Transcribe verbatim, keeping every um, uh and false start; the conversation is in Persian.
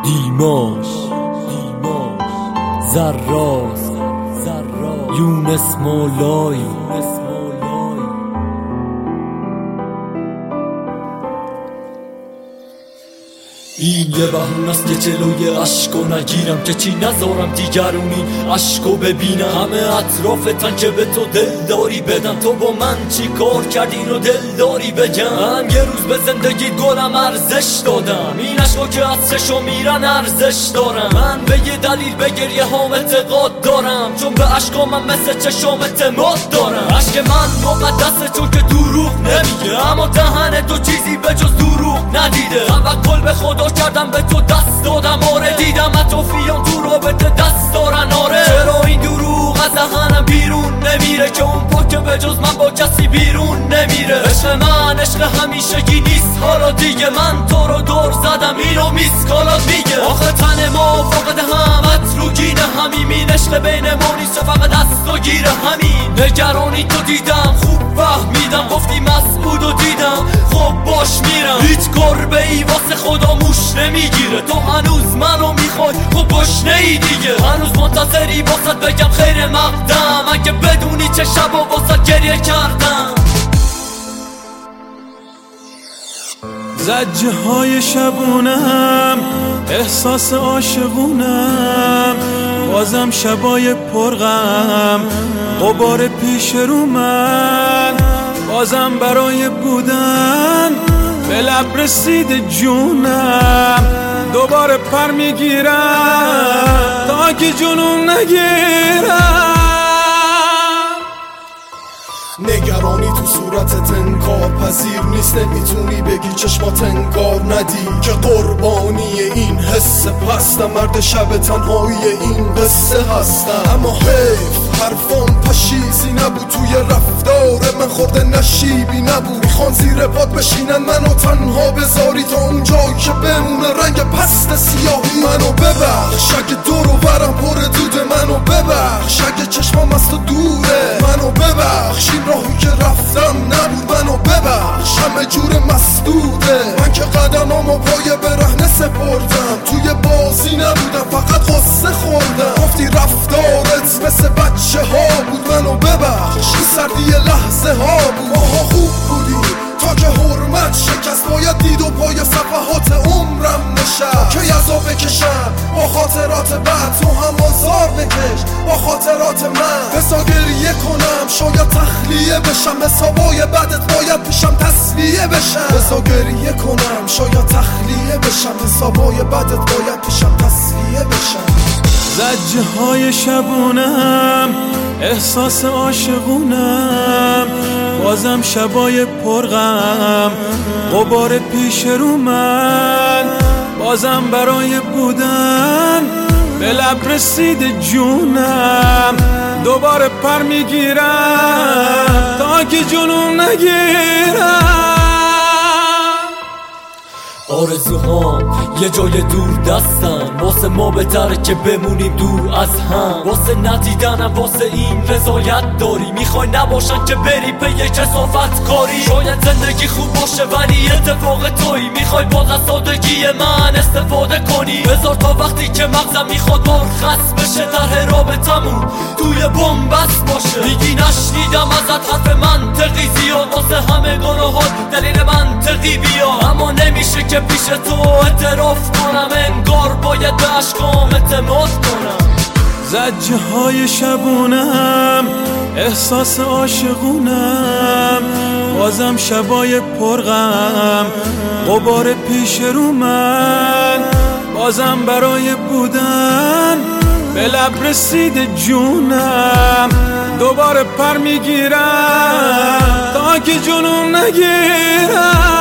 دیماش زراز یونس مولای این یه بهونست که جلوی عشقو نگیرم، که چی نذارم دیگرون این عشقو ببینم. همه اطرافتن که به تو دلداری بدن، تو با من چی کار کردی رو دلداری بگم. یه روز به زندگی گلم ارزش دادم، این عشقا که از چشم میرن ارزش دارم. من به یه دلیل به گریه هام اعتقاد دارم، چون به عشقا من مثل چشم اعتماد دارم. عشق من مقدسه چون که دروغ نمیگه، اما دهن تو چیزی به جز دروغ ندیده. توکل به خدا کردم به تو دست دادم، آره دیدم اطرافیان تو رابطه دست دارن. آره چرا این دروغ از دهنم بیرون نمیره، که اون پا که به جز من با کسی بیرون نمیره. عشق من عشق همیشگی نیست، حالا دیگه من تو رو دور زدم اینو میسکالات میگه. آخه تن ما فقط همت رو گینه همیم، این عشق بین ما نیست فقط دست و گیره همین. نگرانی تو دیدم خوب فهمیدم، گفتی مسعود و دیدم خب باش میرم. هیچ گربه ای واسه خدا موش نمیگیره، تو هنوز منو میخوای خب گشنه ای دیگه. هنوز منتظری واسط بگم خیر مقدم، اگه بدونی چه شبا واسط گریه کردم. زجه های شبونم احساس عاشقونم، بازم شبای پرغم غبار پیش رو من. بازم برای بودن به لب رسید جونم، دوباره پر میگیرم تا که جنون نگیرم. نگرانی تو صورتت انکار پذیر نیست، نمیتونی بگی چشمات انگار ندی که قربانی این حس پستم. مرد شب تنهایی این قصه هستم، اما حیف حرفام پشیزی نبود، توی رفتار من خورده نشیبی نبود. میخوان زیر پات بشینن منو تنها بذاری، تا اونجایی که بمونه رنگ پست سیاهی. منو ببخش اگه دور و برم پر دوده، منو ببخش اگه چشمام از تو دوره. منو ببخش این راهی که رفتم نبود، منو ببخش همه جور مسدوده. من که قدمامو پای برهنه سپردم، توی بازی نبودم فقط قصه خوردم. گفتی رفتارت مثل بچه ها بود، منو ببخش این سردی لحظه ها بود. ماها خوب بودیم تا که حرمت شکست، باید دید و پای صفحات عمرم نشست. که یزا بکشم با خاطرات بد، تو هم آزار بکش با خاطرات من. بسا گریه کنم شاید تخلیه بشم، حسابای بدت باید پیشم تصویه بشم. بسا گریه کنم شاید تخلیه بشم، حسابای بدت باید پیشم تصویه بشم. زجه های شبونم احساس عاشقونم، بازم شبای پرغم غبار پیش رو من. بازم برای بودن به لب رسید جونم، دوباره پر میگیرم تا که جنون نگیرم. آرزوهام یه جای دور دستن، واسه ما بهتره که بمونیم دور از هم. واسه ندیدنم واسه این رضایت داری، میخوای نباشن که بری پی کثافت کاری. شاید زندگی خوب باشه ولی اتفاق تویی، میخوای باز از سادگی من استفاده کنی. بذار تا وقتی که مغزم میخواد مرخص بشه، طرح رابطمون توی بن‌بست باشه. میگی نشنیدم ازت حرف منطقی زیاد، واسه همه گناهات دلیل منطقی بیاد. اما نمیشه که پیش تو اعتراف کنم، انگار باید به عشقام اعتماد کنم. زجه های شبونم احساس عاشقونم، بازم شبای پرغم غبار پیش رو من. بازم برای بودن به لب رسید جونم، دوباره پر میگیرم تا که جنون نگیرم.